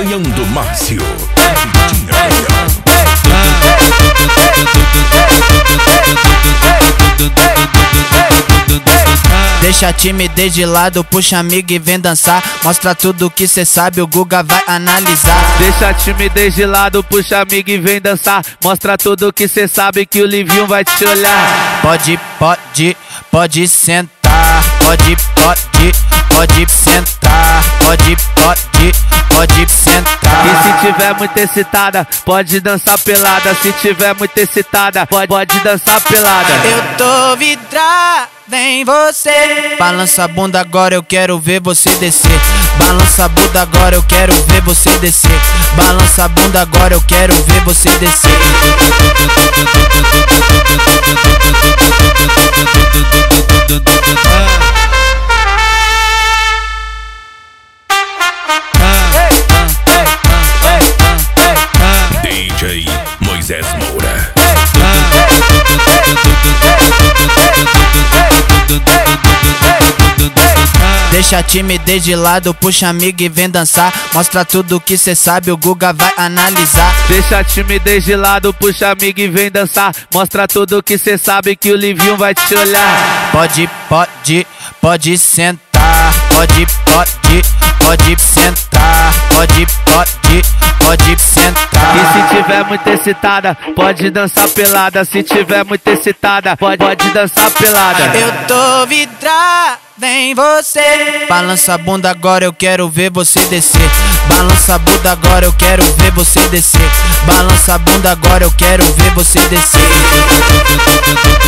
acompanhando Márcio. Deixa a timidez de lado, puxa amigo e vem dançar. Mostra tudo que cê sabe, o Guga vai analisar. Deixa a timidez de lado, puxa amigo e vem dançar. Mostra tudo que cê sabe que o Livinho vai te olhar. Pode sentar. Pode sentar. Pode sentar. E se tiver muito excitada, pode dançar pelada. Se tiver muito excitada, pode dançar pelada. Eu tô vidrada em você. Balança a bunda agora, eu quero ver você descer. Balança a bunda agora, eu quero ver você descer. Balança a bunda agora, eu quero ver você descer. DJ Moisés Moura. Deixa a timidez de lado, puxa amigo e vem dançar. Mostra tudo que cê sabe, o Guga vai analisar. Deixa a timidez de lado, puxa amigo e vem dançar. Mostra tudo que cê sabe que o Livinho vai te olhar. Pode sentar. Pode sentar. Pode sentar. E se tiver muito excitada, pode dançar pelada. Se tiver muito excitada, pode dançar pelada. Eu tô vidrada em você. Balança a bunda agora, eu quero ver você descer. Balança a bunda agora, eu quero ver você descer. Balança a bunda agora, eu quero ver você descer.